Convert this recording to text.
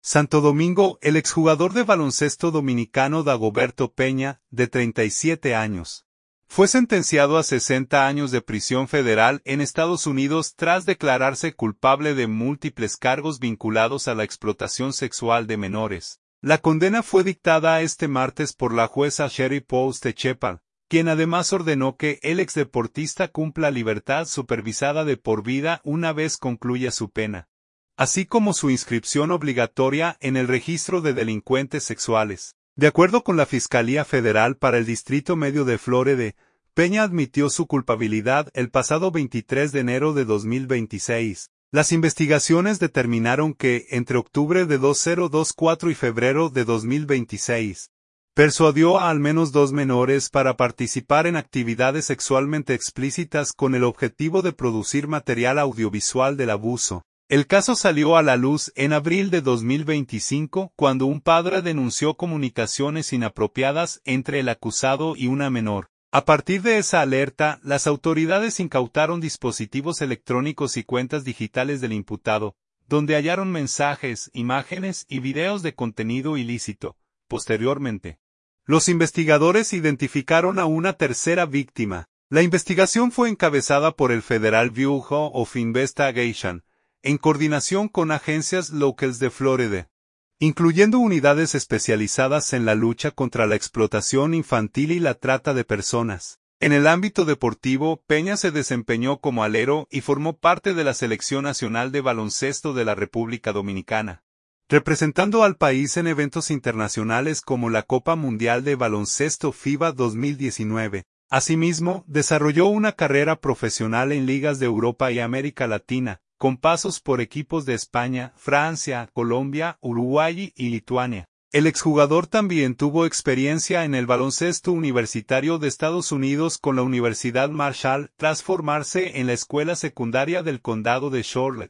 Santo Domingo, el exjugador de baloncesto dominicano Dagoberto Peña, de 37 años, fue sentenciado a 60 años de prisión federal en Estados Unidos tras declararse culpable de múltiples cargos vinculados a la explotación sexual de menores. La condena fue dictada este martes por la jueza Sherry Poste Chepal, quien además ordenó que el exdeportista cumpla libertad supervisada de por vida una vez concluya su pena, así como su inscripción obligatoria en el registro de delincuentes sexuales. De acuerdo con la Fiscalía Federal para el Distrito Medio de Florida, Peña admitió su culpabilidad el pasado 23 de enero de 2026. Las investigaciones determinaron que, entre octubre de 2024 y febrero de 2026, persuadió a al menos 2 menores para participar en actividades sexualmente explícitas con el objetivo de producir material audiovisual del abuso. El caso salió a la luz en abril de 2025 cuando un padre denunció comunicaciones inapropiadas entre el acusado y una menor. A partir de esa alerta, las autoridades incautaron dispositivos electrónicos y cuentas digitales del imputado, donde hallaron mensajes, imágenes y videos de contenido ilícito. Posteriormente, los investigadores identificaron a una tercera víctima. La investigación fue encabezada por el Federal Bureau of Investigation, en coordinación con agencias locales de Florida, incluyendo unidades especializadas en la lucha contra la explotación infantil y la trata de personas. En el ámbito deportivo, Peña se desempeñó como alero y formó parte de la Selección Nacional de Baloncesto de la República Dominicana, representando al país en eventos internacionales como la Copa Mundial de Baloncesto FIBA 2019. Asimismo, desarrolló una carrera profesional en ligas de Europa y América Latina, con pasos por equipos de España, Francia, Colombia, Uruguay y Lituania. El exjugador también tuvo experiencia en el baloncesto universitario de Estados Unidos con la Universidad Marshall tras formarse en la escuela secundaria del condado de Charlotte.